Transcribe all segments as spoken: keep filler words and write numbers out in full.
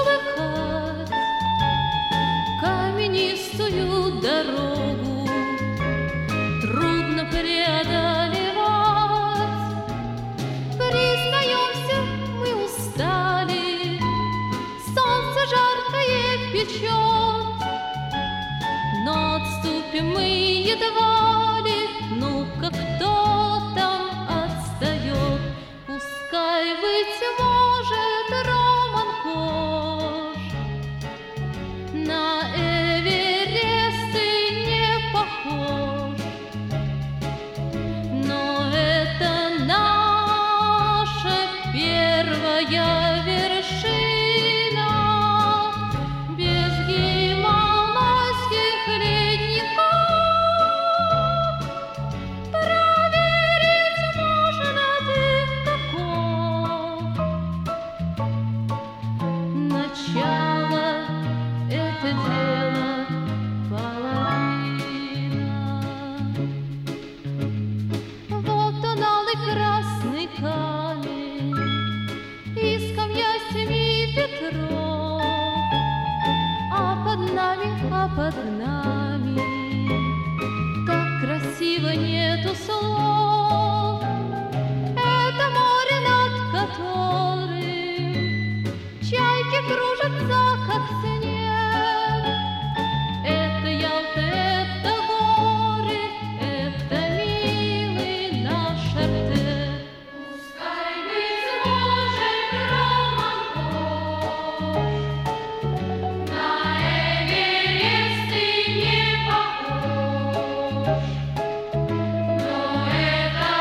отыскать каменистую дорогу трудно преодолевать. Признаемся, мы устали, солнце жаркое печет, но отступим мы едва ли, ну-ка кто там отстает? Пускай, быть может, Роман Кош на Эверест и не похож, но это наша первая вершина. Без гималайских ледников проверить можно, ты каков. Начало — это дело половина. Вот он, алый красный камень из камня семи ветров, а под нами, а под нами так красиво, нету слов. Это море, над которым чайки кружатся, как снег. Это Ялта, это горы, это милый наш Артек. Пускай, быть может, Роман Кош на Эверест и не похож, но это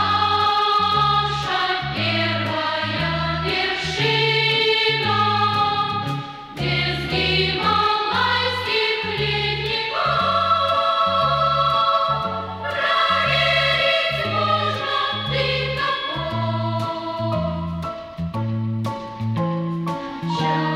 наша первая вершина. Без гималайских ледников проверить можно, ты каков.